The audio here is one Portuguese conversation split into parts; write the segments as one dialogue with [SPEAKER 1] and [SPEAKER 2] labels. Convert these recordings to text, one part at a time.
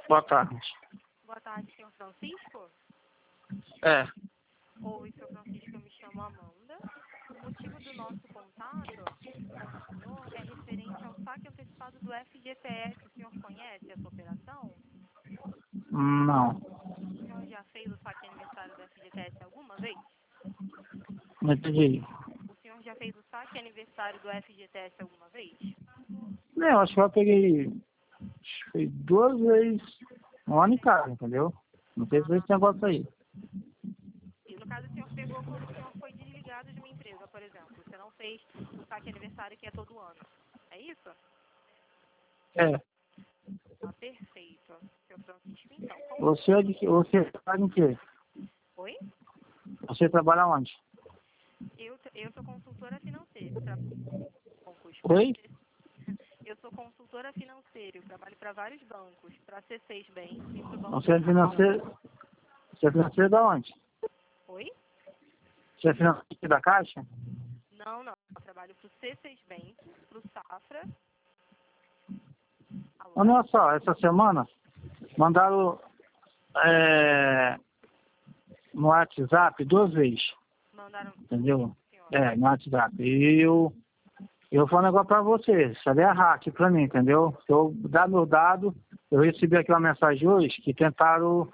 [SPEAKER 1] Boa tarde.
[SPEAKER 2] Boa tarde, senhor Francisco.
[SPEAKER 1] É.
[SPEAKER 2] Oi, senhor Francisco, eu me chamo Amanda. O motivo do nosso contato com o senhor é referente ao saque antecipado do FGTS. O senhor conhece essa operação?
[SPEAKER 1] Não.
[SPEAKER 2] O senhor já fez o saque aniversário do FGTS alguma vez?
[SPEAKER 1] Não entendi.
[SPEAKER 2] O senhor já fez o saque aniversário do FGTS alguma vez?
[SPEAKER 1] Não, acho que eu peguei foi 2 vezes no ano em casa, entendeu? Não sei se esse negócio aí.
[SPEAKER 2] E no caso, o senhor pegou quando o senhor foi desligado de uma empresa, por exemplo. Você não fez o saque aniversário que é todo ano. É isso?
[SPEAKER 1] É.
[SPEAKER 2] Tá perfeito, senhor Francisco. Então, como...
[SPEAKER 1] Você trabalha em quê?
[SPEAKER 2] Oi?
[SPEAKER 1] Você trabalha onde?
[SPEAKER 2] Eu sou consultora financeira.
[SPEAKER 1] Oi?
[SPEAKER 2] Eu sou consultora financeira. Eu trabalho para vários bancos. Para C6 Bank e para o Banco
[SPEAKER 1] Você é financeiro? Você é financeiro da onde?
[SPEAKER 2] Oi?
[SPEAKER 1] Você é financeiro da Caixa?
[SPEAKER 2] Não. Eu trabalho para o C6 Bank, para o Safra. Alô?
[SPEAKER 1] Olha só, essa semana mandaram no WhatsApp 2 vezes.
[SPEAKER 2] Mandaram...
[SPEAKER 1] Entendeu?
[SPEAKER 2] Senhor.
[SPEAKER 1] É, no WhatsApp. E eu falo um negócio pra você, isso ali é hack pra mim, entendeu? Se eu dar meu dado, eu recebi aqui uma mensagem hoje que tentaram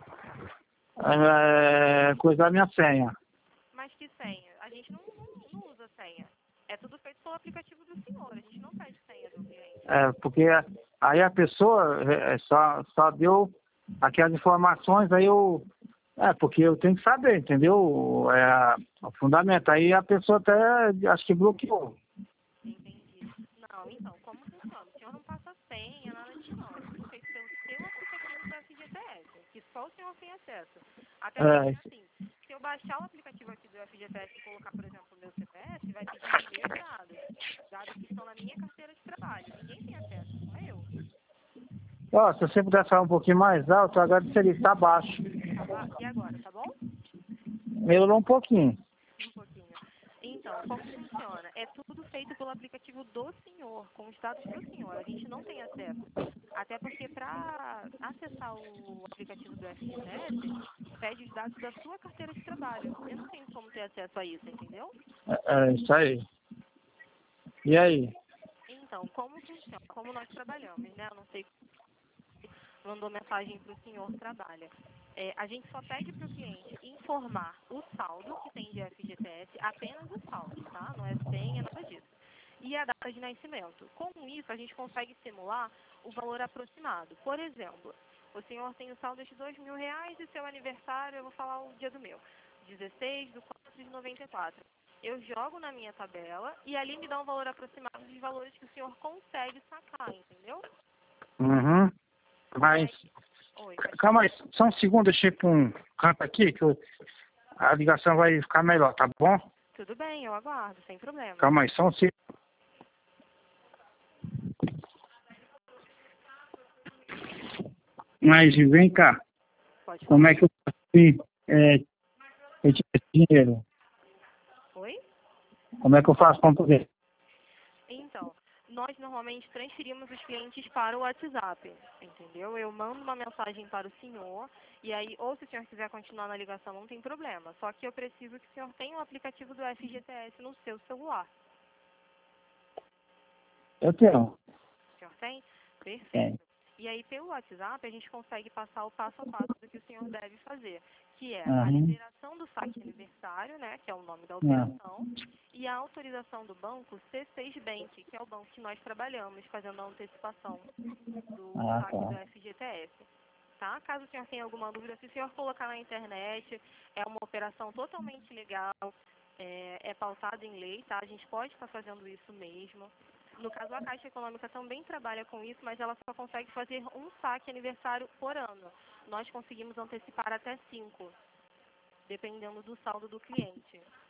[SPEAKER 1] coisar minha senha.
[SPEAKER 2] Mas que senha? A gente não usa senha. É tudo feito pelo aplicativo do senhor. A gente não pede senha do cliente.
[SPEAKER 1] Porque aí a pessoa só deu aquelas informações, aí porque eu tenho que saber, entendeu? O fundamento. Aí a pessoa até acho que bloqueou.
[SPEAKER 2] Entendi. Não, então, como funciona? O senhor não passa senha, nada disso não. É tudo feito pelo seu aplicativo do FGTS, que só o senhor tem acesso. Até porque, assim, se eu baixar o aplicativo aqui do FGTS e colocar, por exemplo, o meu CPF, vai pedir os meus dados. Dados que estão na minha carteira de trabalho. Ninguém tem acesso, só eu.
[SPEAKER 1] Ó, se você puder falar um pouquinho mais alto, eu agradeceria, tá baixo.
[SPEAKER 2] E agora, tá bom?
[SPEAKER 1] Melhorou um pouquinho.
[SPEAKER 2] Um pouquinho. Então, como funciona? É tudo feito pelo aplicativo do senhor, com os dados do senhor. A gente não tem acesso. Até porque para acessar o aplicativo do FGTS, pede os dados da sua carteira de trabalho. Eu não tenho como ter acesso a isso, entendeu?
[SPEAKER 1] É isso aí. E aí?
[SPEAKER 2] Então, como funciona? Como nós trabalhamos, né? Eu não sei se mandou mensagem para o senhor trabalha. A gente só pede para o cliente informar o saldo que tem de FGTS, apenas o saldo, tá? Não é senha, nada disso. E a data de nascimento. Com isso, a gente consegue simular o valor aproximado. Por exemplo, o senhor tem o saldo de R$2.000 e seu aniversário, eu vou falar o dia do meu, 16/4/94. Eu jogo na minha tabela e ali me dá um valor aproximado dos valores que o senhor consegue sacar, entendeu?
[SPEAKER 1] Uhum. Mas,
[SPEAKER 2] Oi,
[SPEAKER 1] calma aí, só um segundo, deixa eu ir para um canto aqui, que a ligação vai ficar melhor, tá bom?
[SPEAKER 2] tudo bem, eu aguardo, sem problema.
[SPEAKER 1] Calma aí, só um segundo. Mas vem cá,
[SPEAKER 2] Pode falar.
[SPEAKER 1] como é que eu faço esse dinheiro?
[SPEAKER 2] Oi?
[SPEAKER 1] Como é que eu faço para poder?
[SPEAKER 2] Então, nós normalmente transferimos os clientes para o WhatsApp, entendeu? Eu mando uma mensagem para o senhor e aí, ou se o senhor quiser continuar na ligação, não tem problema. Só que eu preciso que o senhor tenha o aplicativo do FGTS no seu celular.
[SPEAKER 1] Eu tenho.
[SPEAKER 2] O senhor tem? Perfeito. E aí, pelo WhatsApp, a gente consegue passar o passo a passo do que o senhor deve fazer, que é a liberação do saque aniversário, né, que é o nome da operação, e a autorização do banco C6 Bank, que é o banco que nós trabalhamos, fazendo a antecipação do saque do FGTS. Tá? Caso o senhor tenha alguma dúvida, se o senhor colocar na internet, é uma operação totalmente legal, é pautada em lei, tá? A gente pode estar fazendo isso mesmo. No caso, a Caixa Econômica também trabalha com isso, mas ela só consegue fazer um saque aniversário por ano. Nós conseguimos antecipar até 5, dependendo do saldo do cliente.